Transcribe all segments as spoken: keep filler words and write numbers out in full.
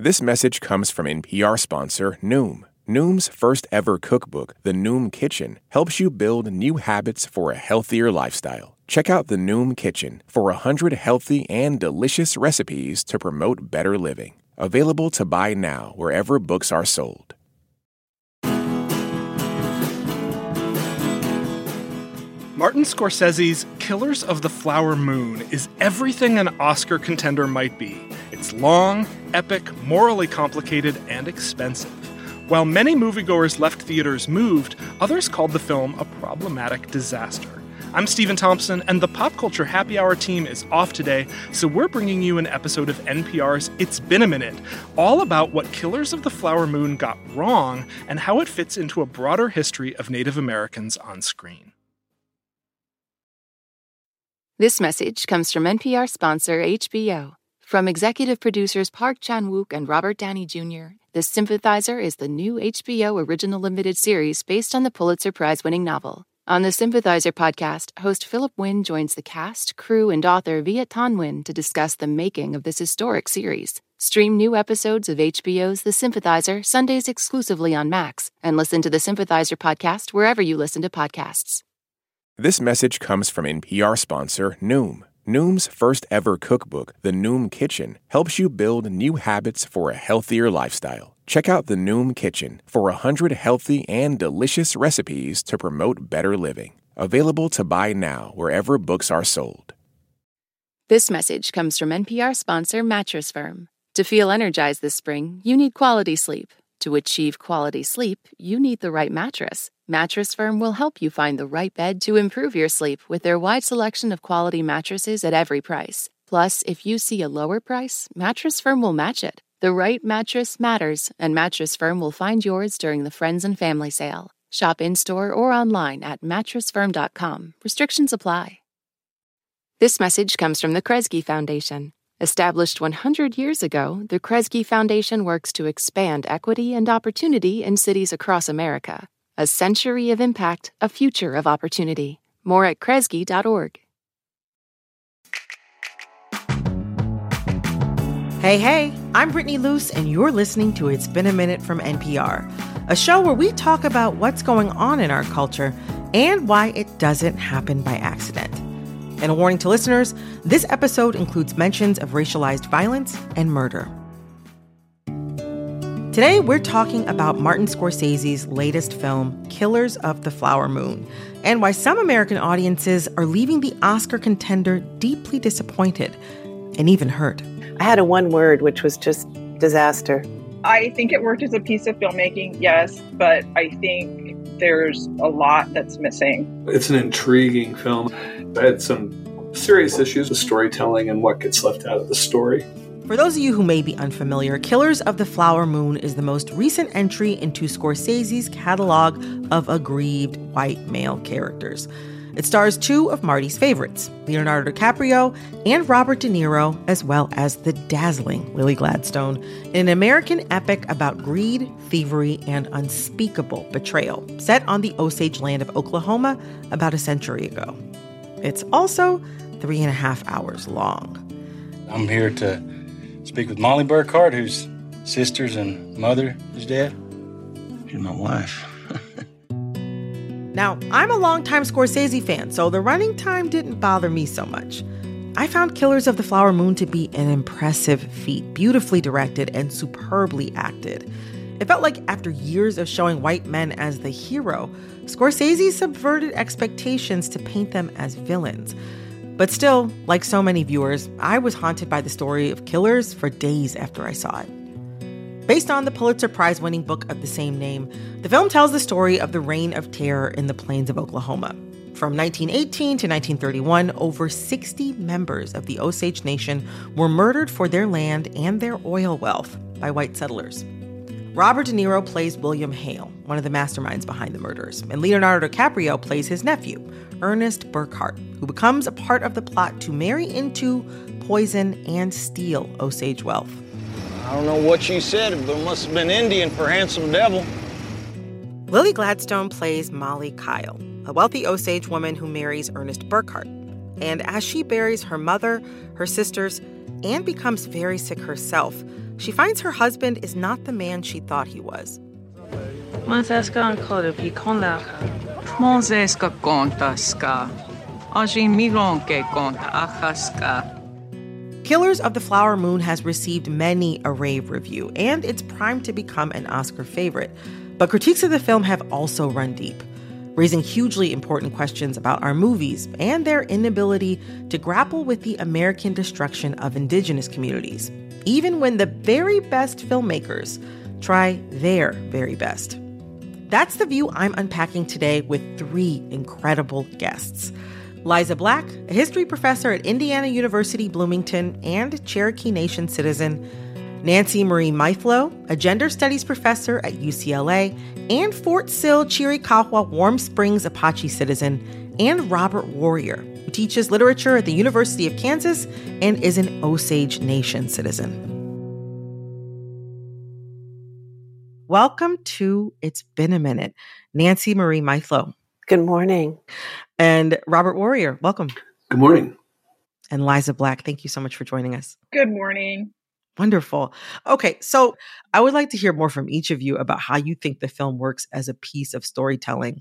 This message comes from N P R sponsor Noom. Noom's first ever cookbook, The Noom Kitchen, helps you build new habits for a healthier lifestyle. Check out The Noom Kitchen for one hundred healthy and delicious recipes to promote better living. Available to buy now wherever books are sold. Martin Scorsese's Killers of the Flower Moon is everything an Oscar contender might be. It's long, epic, morally complicated, and expensive. While many moviegoers left theaters moved, others called the film a problematic disaster. I'm Stephen Thompson, and the Pop Culture Happy Hour team is off today, so we're bringing you an episode of N P R's It's Been a Minute, all about what Killers of the Flower Moon got wrong and how it fits into a broader history of Native Americans on screen. This message comes from N P R sponsor H B O. From executive producers Park Chan-wook and Robert Downey Junior, The Sympathizer is the new H B O original limited series based on the Pulitzer Prize-winning novel. On the Sympathizer podcast, host Philip Wynn joins the cast, crew, and author Viet Thanh Nguyen to discuss the making of this historic series. Stream new episodes of H B O's The Sympathizer Sundays exclusively on Max, and listen to the Sympathizer podcast wherever you listen to podcasts. This message comes from N P R sponsor Noom. Noom's first ever cookbook, The Noom Kitchen, helps you build new habits for a healthier lifestyle. Check out The Noom Kitchen for one hundred healthy and delicious recipes to promote better living. Available to buy now wherever books are sold. This message comes from N P R sponsor Mattress Firm. To feel energized this spring, you need quality sleep. To achieve quality sleep, you need the right mattress. Mattress Firm will help you find the right bed to improve your sleep with their wide selection of quality mattresses at every price. Plus, if you see a lower price, Mattress Firm will match it. The right mattress matters, and Mattress Firm will find yours during the Friends and Family Sale. Shop in-store or online at mattress firm dot com. Restrictions apply. This message comes from the Kresge Foundation. Established one hundred years ago, the Kresge Foundation works to expand equity and opportunity in cities across America. A century of impact, a future of opportunity. More at kresge dot org. Hey, hey, I'm Brittany Luce, and you're listening to It's Been a Minute from N P R, a show where we talk about what's going on in our culture and why it doesn't happen by accident. And a warning to listeners, this episode includes mentions of racialized violence and murder. Today, we're talking about Martin Scorsese's latest film, Killers of the Flower Moon, and why some American audiences are leaving the Oscar contender deeply disappointed and even hurt. I had a one word, which was just disaster. I think it worked as a piece of filmmaking, yes, but I think there's a lot that's missing. It's an intriguing film. I had some serious issues with storytelling and what gets left out of the story. For those of you who may be unfamiliar, Killers of the Flower Moon is the most recent entry into Scorsese's catalog of aggrieved white male characters. It stars two of Marty's favorites, Leonardo DiCaprio and Robert De Niro, as well as the dazzling Lily Gladstone, in an American epic about greed, thievery, and unspeakable betrayal, set on the Osage land of Oklahoma about a century ago. It's also three and a half hours long. I'm here to speak with Molly Burkhart, whose sisters and mother is dead. She's my wife. Now, I'm a longtime Scorsese fan, so the running time didn't bother me so much. I found Killers of the Flower Moon to be an impressive feat, beautifully directed and superbly acted. It felt like after years of showing white men as the hero, Scorsese subverted expectations to paint them as villains. But still, like so many viewers, I was haunted by the story of Killers for days after I saw it. Based on the Pulitzer Prize-winning book of the same name, the film tells the story of the reign of terror in the plains of Oklahoma. From nineteen eighteen to nineteen thirty-one, over sixty members of the Osage Nation were murdered for their land and their oil wealth by white settlers. Robert De Niro plays William Hale, one of the masterminds behind the murders, and Leonardo DiCaprio plays his nephew, Ernest Burkhart, who becomes a part of the plot to marry into, poison, and steal Osage wealth. I don't know what you said, but it must have been Indian for handsome devil. Lily Gladstone plays Molly Kyle, a wealthy Osage woman who marries Ernest Burkhart. And as she buries her mother, her sisters, and becomes very sick herself. She finds her husband is not the man she thought he was. Killers of the Flower Moon has received many a rave review, and it's primed to become an Oscar favorite. But critiques of the film have also run deep, raising hugely important questions about our movies and their inability to grapple with the American destruction of indigenous communities, even when the very best filmmakers try their very best. That's the view I'm unpacking today with three incredible guests. Liza Black, a history professor at Indiana University Bloomington and Cherokee Nation citizen, Nancy Marie Meithlo, a gender studies professor at U C L A, and Fort Sill Chiricahua Warm Springs Apache citizen, and Robert Warrior, who teaches literature at the University of Kansas and is an Osage Nation citizen. Welcome to It's Been a Minute, Nancy Marie Meithlo. Good morning. And Robert Warrior, welcome. Good morning. And Liza Black, thank you so much for joining us. Good morning. Wonderful. Okay, so I would like to hear more from each of you about how you think the film works as a piece of storytelling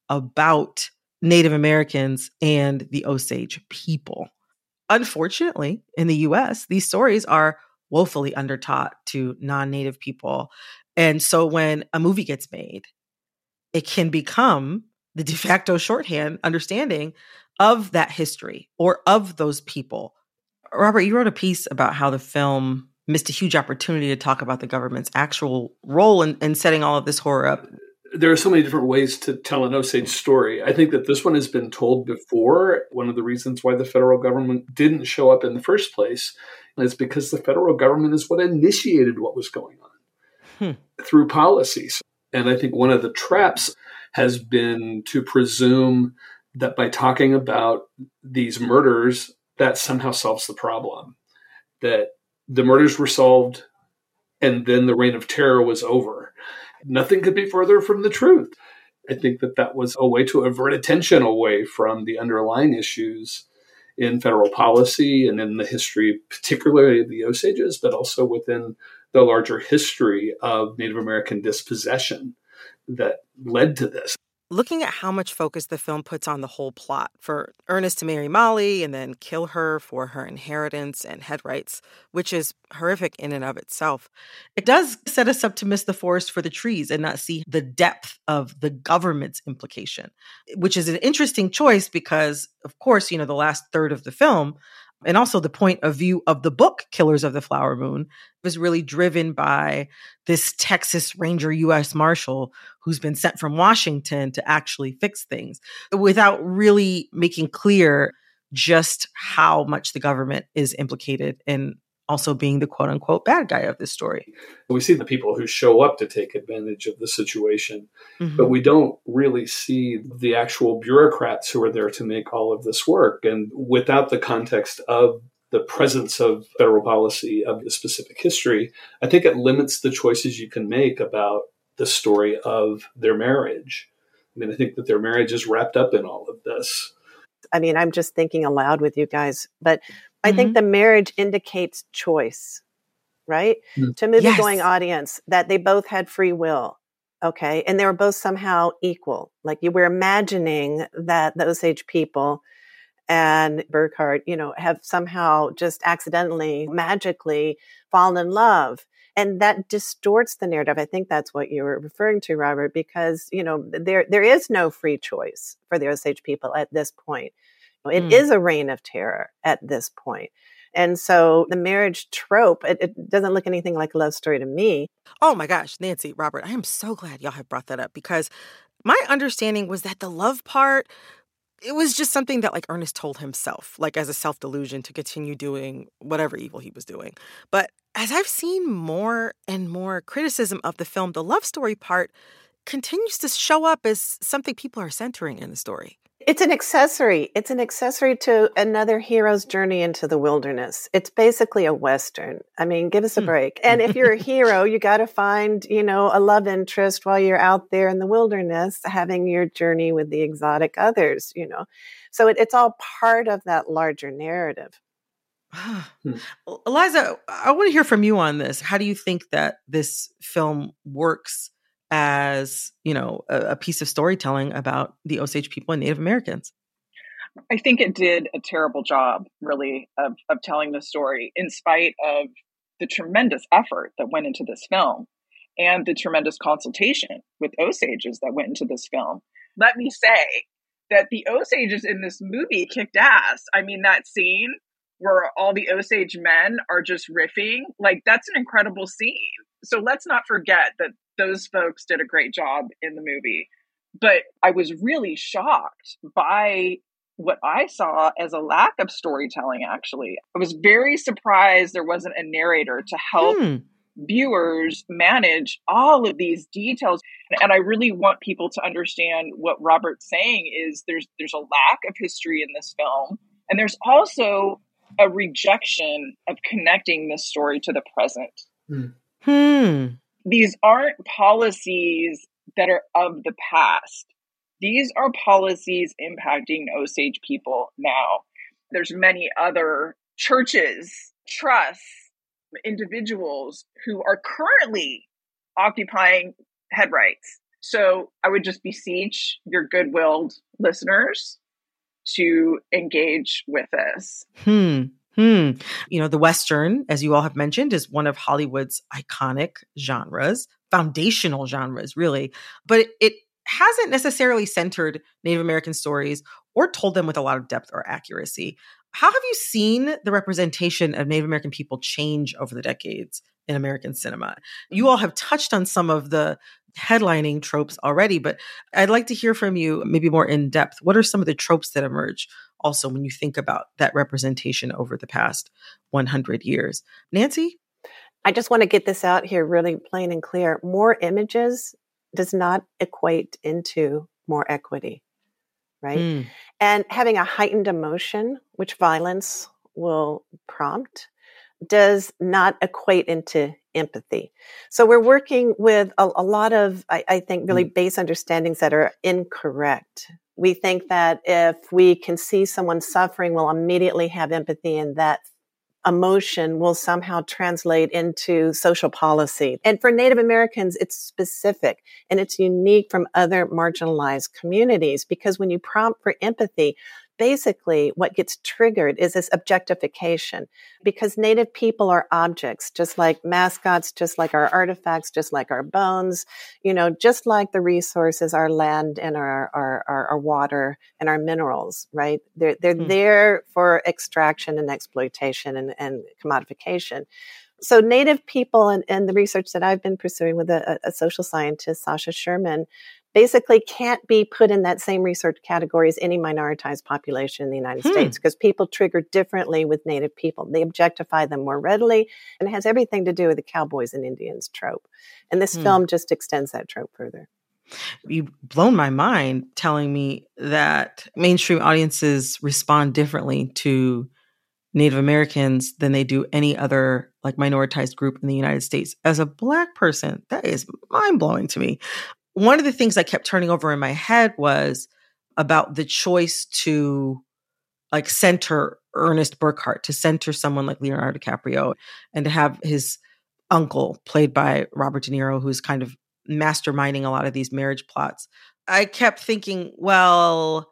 about Native Americans and the Osage people. Unfortunately, in the U S, these stories are woefully undertaught to non-Native people. And so when a movie gets made, it can become the de facto shorthand understanding of that history or of those people. Robert, you wrote a piece about how the film missed a huge opportunity to talk about the government's actual role in, in setting all of this horror up. There are so many different ways to tell an Osage story. I think that this one has been told before. One of the reasons why the federal government didn't show up in the first place is because the federal government is what initiated what was going on hmm. through policies. And I think one of the traps has been to presume that by talking about these murders, that somehow solves the problem. That the murders were solved and then the reign of terror was over. Nothing could be further from the truth. I think that that was a way to avert attention away from the underlying issues in federal policy and in the history, particularly of the Osages, but also within the larger history of Native American dispossession that led to this. Looking at how much focus the film puts on the whole plot, for Ernest to marry Molly and then kill her for her inheritance and head rights, which is horrific in and of itself, it does set us up to miss the forest for the trees and not see the depth of the government's implication, which is an interesting choice because, of course, you know, the last third of the film and also the point of view of the book Killers of the Flower Moon was really driven by this Texas Ranger U S Marshal who's been sent from Washington to actually fix things without really making clear just how much the government is implicated in also being the quote unquote bad guy of this story. We see the people who show up to take advantage of the situation, mm-hmm. but we don't really see the actual bureaucrats who are there to make all of this work. And without the context of the presence of federal policy of the specific history, I think it limits the choices you can make about the story of their marriage. I mean, I think that their marriage is wrapped up in all of this. I mean, I'm just thinking aloud with you guys, but I mm-hmm. think the marriage indicates choice, right? Mm-hmm. To a movie-going yes. audience, that they both had free will, okay? And they were both somehow equal. Like you were imagining that the Osage people and Burkhart, you know, have somehow just accidentally, magically fallen in love. And that distorts the narrative. I think that's what you were referring to, Robert, because, you know, there there is no free choice for the Osage people at this point. It mm. is a reign of terror at this point. And so the marriage trope, it, it doesn't look anything like a love story to me. Oh my gosh, Nancy, Robert, I am so glad y'all have brought that up because my understanding was that the love part, it was just something that like Ernest told himself, like as a self-delusion to continue doing whatever evil he was doing. But as I've seen more and more criticism of the film, the love story part continues to show up as something people are centering in the story. It's an accessory. It's an accessory to another hero's journey into the wilderness. It's basically a Western. I mean, give us a break. And if you're a hero, you got to find, you know, a love interest while you're out there in the wilderness, having your journey with the exotic others, you know. So it, it's all part of that larger narrative. hmm. Eliza, I want to hear from you on this. How do you think that this film works as, you know, a, a piece of storytelling about the Osage people and Native Americans? I think it did a terrible job, really, of, of telling the story, in spite of the tremendous effort that went into this film and the tremendous consultation with Osages that went into this film. Let me say that the Osages in this movie kicked ass. I mean, that scene where all the Osage men are just riffing, like, that's an incredible scene. So let's not forget that those folks did a great job in the movie. But I was really shocked by what I saw as a lack of storytelling, actually. I was very surprised there wasn't a narrator to help hmm. viewers manage all of these details. And I really want people to understand what Robert's saying is there's there's a lack of history in this film. And there's also a rejection of connecting this story to the present. Hmm. Hmm. These aren't policies that are of the past. These are policies impacting Osage people now. There's many other churches, trusts, individuals who are currently occupying head rights. So I would just beseech your good-willed listeners to engage with this. Hmm. Hmm. You know, the Western, as you all have mentioned, is one of Hollywood's iconic genres, foundational genres, really. But it, it hasn't necessarily centered Native American stories or told them with a lot of depth or accuracy. How have you seen the representation of Native American people change over the decades in American cinema? You all have touched on some of the headlining tropes already, but I'd like to hear from you maybe more in depth. What are some of the tropes that emerge also when you think about that representation over the past one hundred years? Nancy? I just want to get this out here really plain and clear. More images does not equate into more equity, right? Mm. And having a heightened emotion, which violence will prompt, does not equate into empathy. So we're working with a, a lot of, I, I think, really mm. base understandings that are incorrect. We think that if we can see someone suffering, we'll immediately have empathy, and that emotion will somehow translate into social policy. And for Native Americans, it's specific and it's unique from other marginalized communities, because when you prompt for empathy, basically what gets triggered is this objectification, because Native people are objects, just like mascots, just like our artifacts, just like our bones, you know, just like the resources, our land and our, our, our, our water and our minerals, right? They're, they're mm. there for extraction and exploitation and, and commodification. So Native people and, and the research that I've been pursuing with a, a social scientist, Sasha Sherman, basically can't be put in that same research category as any minoritized population in the United hmm. States, because people trigger differently with Native people. They objectify them more readily, and it has everything to do with the cowboys and Indians trope. And this hmm. film just extends that trope further. You've blown my mind telling me that mainstream audiences respond differently to Native Americans than they do any other like minoritized group in the United States. As a Black person, that is mind-blowing to me. One of the things I kept turning over in my head was about the choice to like center Ernest Burkhart, to center someone like Leonardo DiCaprio, and to have his uncle played by Robert De Niro, who's kind of masterminding a lot of these marriage plots. I kept thinking, well,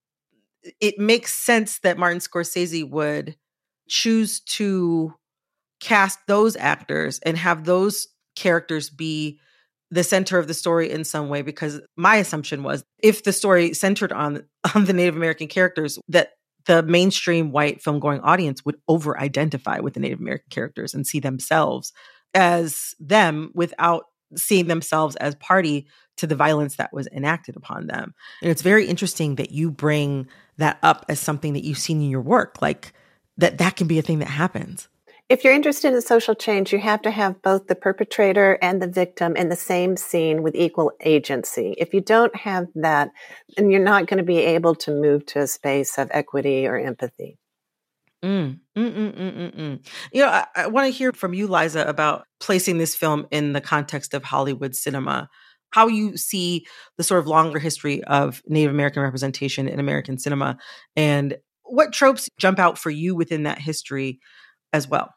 it makes sense that Martin Scorsese would choose to cast those actors and have those characters be the center of the story in some way, because my assumption was if the story centered on, on the Native American characters, that the mainstream white film-going audience would over-identify with the Native American characters and see themselves as them without seeing themselves as party to the violence that was enacted upon them. And it's very interesting that you bring that up as something that you've seen in your work, like that that can be a thing that happens. If you're interested in social change, you have to have both the perpetrator and the victim in the same scene with equal agency. If you don't have that, then you're not going to be able to move to a space of equity or empathy. Mm, mm, mm, mm, mm, mm. You know, I, I want to hear from you, Liza, about placing this film in the context of Hollywood cinema, how you see the sort of longer history of Native American representation in American cinema, and what tropes jump out for you within that history as well?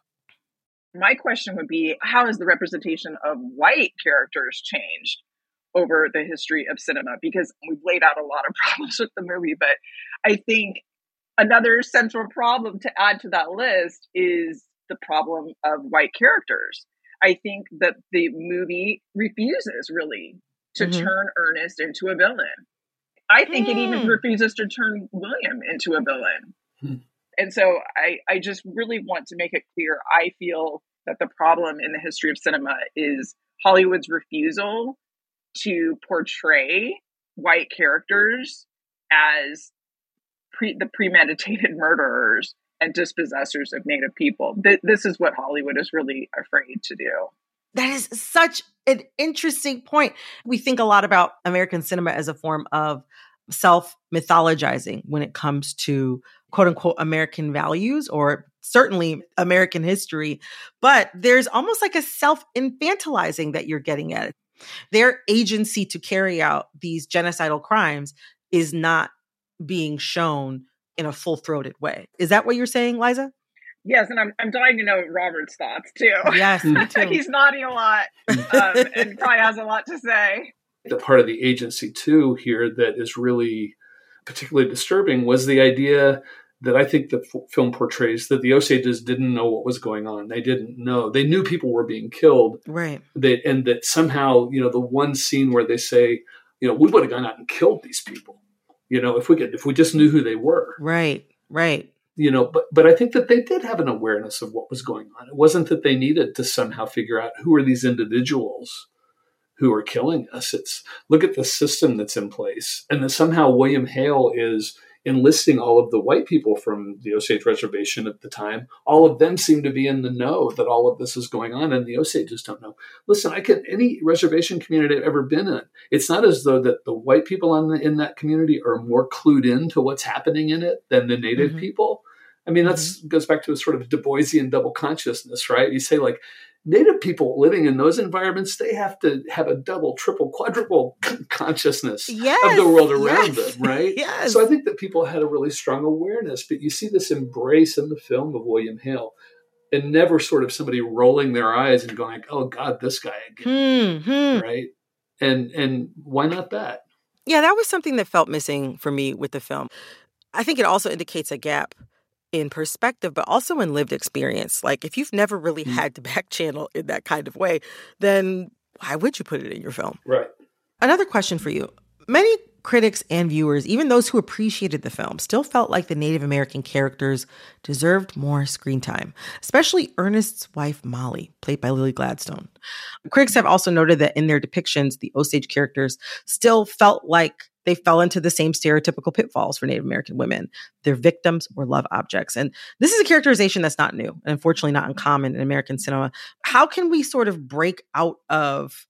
My question would be, how has the representation of white characters changed over the history of cinema? Because we've laid out a lot of problems with the movie, but I think another central problem to add to that list is the problem of white characters. I think that the movie refuses really to mm-hmm. turn Ernest into a villain. I think mm. it even refuses to turn William into a villain. Mm. And so I, I just really want to make it clear, I feel that the problem in the history of cinema is Hollywood's refusal to portray white characters as pre, the premeditated murderers and dispossessors of Native people. Th- this is what Hollywood is really afraid to do. That is such an interesting point. We think a lot about American cinema as a form of self-mythologizing when it comes to quote unquote American values or certainly American history. But there's almost like a self-infantilizing that you're getting at. Their agency to carry out these genocidal crimes is not being shown in a full-throated way. Is that what you're saying, Liza? Yes, and I'm I'm dying to know Robert's thoughts too. Yes, me too. He's nodding a lot um, and probably has a lot to say. The part of the agency too here that is really particularly disturbing was the idea that I think the f- film portrays that the Osages didn't know what was going on. They didn't know. They knew people were being killed. Right. They, and that somehow, you know, the one scene where they say, you know, we would have gone out and killed these people, you know, if we could, if we just knew who they were. Right. Right. You know, but but I think that they did have an awareness of what was going on. It wasn't that they needed to somehow figure out who are these individuals who are killing us. It's look at the system that's in place. And that somehow William Hale is enlisting all of the white people from the Osage Reservation at the time. All of them seem to be in the know that all of this is going on, and the Osages don't know. Listen, I can any reservation community I've ever been in, it's not as though that the white people on the, in that community are more clued in to what's happening in it than the Native mm-hmm. people. I mean, that mm-hmm. goes back to a sort of Du Boisian double consciousness, right? You say like, Native people living in those environments, they have to have a double, triple, quadruple consciousness yes, of the world around yes, them, right? Yes. So I think that people had a really strong awareness, but you see this embrace in the film of William Hale and never sort of somebody rolling their eyes and going, oh God, this guy again, mm-hmm. right? And and why not that? Yeah, that was something that felt missing for me with the film. I think it also indicates a gap in perspective, but also in lived experience. Like if you've never really mm-hmm. had to back channel in that kind of way, then why would you put it in your film? Right. Another question for you. Many critics and viewers, even those who appreciated the film, still felt like the Native American characters deserved more screen time, especially Ernest's wife, Molly, played by Lily Gladstone. Critics have also noted that in their depictions, the Osage characters still felt like they fell into the same stereotypical pitfalls for Native American women. They're victims or love objects. And this is a characterization that's not new and unfortunately not uncommon in American cinema. How can we sort of break out of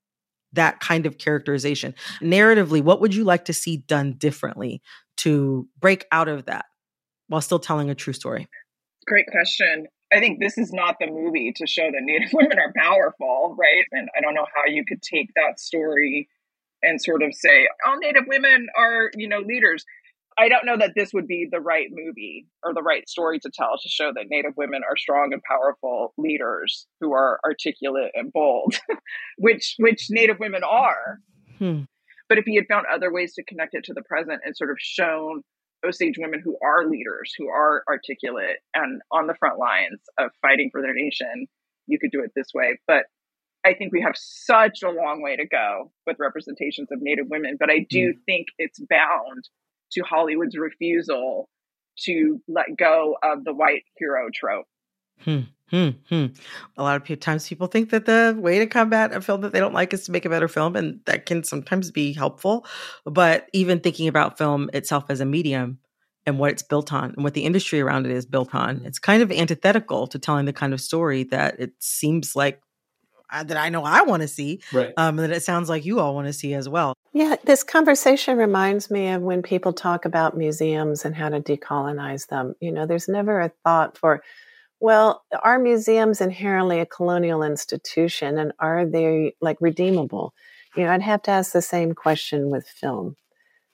that kind of characterization? Narratively, what would you like to see done differently to break out of that while still telling a true story? Great question. I think this is not the movie to show that Native women are powerful, right? And I don't know how you could take that story and sort of say, all Native women are, you know, leaders. I don't know that this would be the right movie or the right story to tell to show that Native women are strong and powerful leaders who are articulate and bold, which which Native women are. Hmm. But if he had found other ways to connect it to the present and sort of shown Osage women who are leaders, who are articulate and on the front lines of fighting for their nation, you could do it this way. But I think we have such a long way to go with representations of Native women, but I do mm. think it's bound to Hollywood's refusal to let go of the white hero trope. Hmm, hmm, hmm. A lot of times people think that the way to combat a film that they don't like is to make a better film, and that can sometimes be helpful. But even thinking about film itself as a medium and what it's built on and what the industry around it is built on, it's kind of antithetical to telling the kind of story that it seems like that I know I want to see, right. um, and that it sounds like you all want to see as well. Yeah, this conversation reminds me of when people talk about museums and how to decolonize them. You know, there's never a thought for, well, are museums inherently a colonial institution, and are they like redeemable? You know, I'd have to ask the same question with film.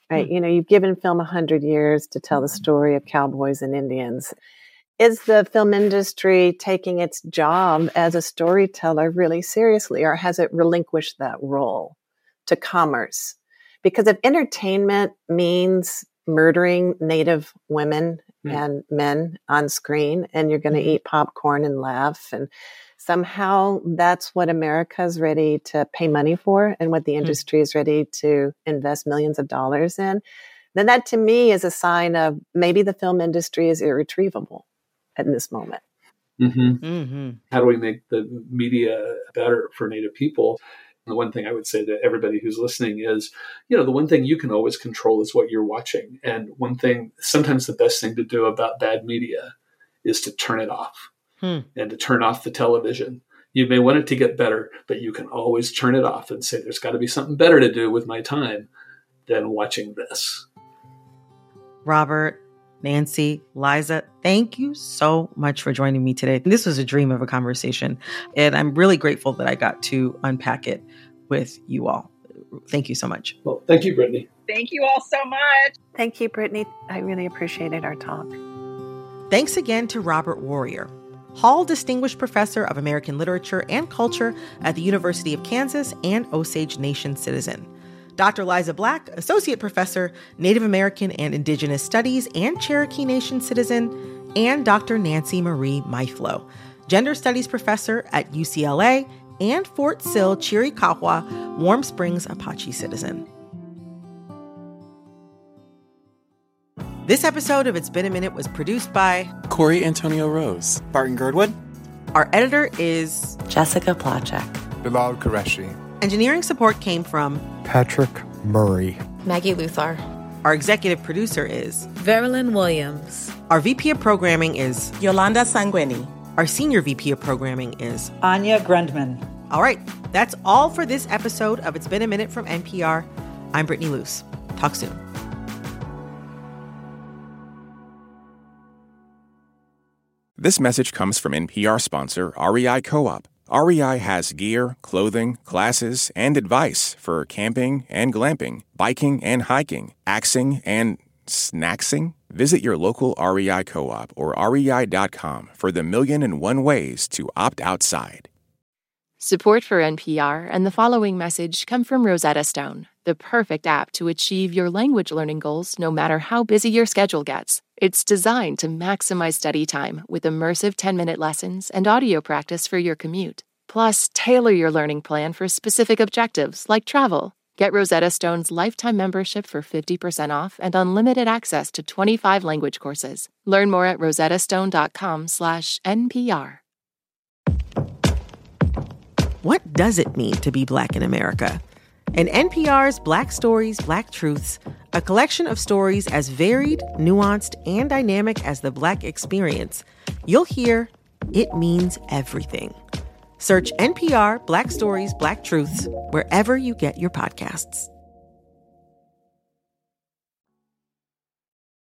right? Mm. You know, you've given film a hundred years to tell the story of cowboys and Indians. Is the film industry taking its job as a storyteller really seriously, or has it relinquished that role to commerce? Because if entertainment means murdering Native women mm. and men on screen, and you're going to mm. eat popcorn and laugh, and somehow that's what America's ready to pay money for and what the industry mm. is ready to invest millions of dollars in, then that to me is a sign of maybe the film industry is irretrievable in this moment. Mm-hmm. Mm-hmm. How do we make the media better for Native people? The one thing I would say to everybody who's listening is, you know, the one thing you can always control is what you're watching. And one thing, sometimes the best thing to do about bad media is to turn it off hmm. and to turn off the television. You may want it to get better, but you can always turn it off and say, there's got to be something better to do with my time than watching this. Robert, Nancy, Liza, thank you so much for joining me today. This was a dream of a conversation, and I'm really grateful that I got to unpack it with you all. Thank you so much. Well, thank you, Brittany. Thank you all so much. Thank you, Brittany. I really appreciated our talk. Thanks again to Robert Warrior, Hall Distinguished Professor of American Literature and Culture at the University of Kansas and Osage Nation citizen. Doctor Liza Black, Associate Professor, Native American and Indigenous Studies and Cherokee Nation citizen, and Doctor Nancy Marie Miflo, Gender Studies Professor at U C L A and Fort Sill Chiricahua, Warm Springs Apache citizen. This episode of It's Been a Minute was produced by Corey Antonio Rose, Barton Girdwood. Our editor is Jessica Placzek, Bilal Qureshi. Engineering support came from Patrick Murray, Maggie Luthar. Our executive producer is Verilyn Williams. Our V P of Programming is Yolanda Sanguini. Our Senior V P of Programming is Anya Grundman. All right, that's all for this episode of It's Been a Minute from N P R. I'm Brittany Luce. Talk soon. This message comes from N P R sponsor R E I Co-op. R E I has gear, clothing, classes, and advice for camping and glamping, biking and hiking, axing and snacksing. Visit your local R E I Co-op or R E I dot com for the million and one ways to opt outside. Support for N P R and the following message come from Rosetta Stone, the perfect app to achieve your language learning goals no matter how busy your schedule gets. It's designed to maximize study time with immersive ten-minute lessons and audio practice for your commute. Plus, tailor your learning plan for specific objectives like travel. Get Rosetta Stone's lifetime membership for fifty percent off and unlimited access to twenty-five language courses. Learn more at rosettastone.com slash NPR. What does it mean to be Black in America? In N P R's Black Stories, Black Truths, a collection of stories as varied, nuanced, and dynamic as the Black experience, you'll hear it means everything. Search N P R Black Stories, Black Truths wherever you get your podcasts.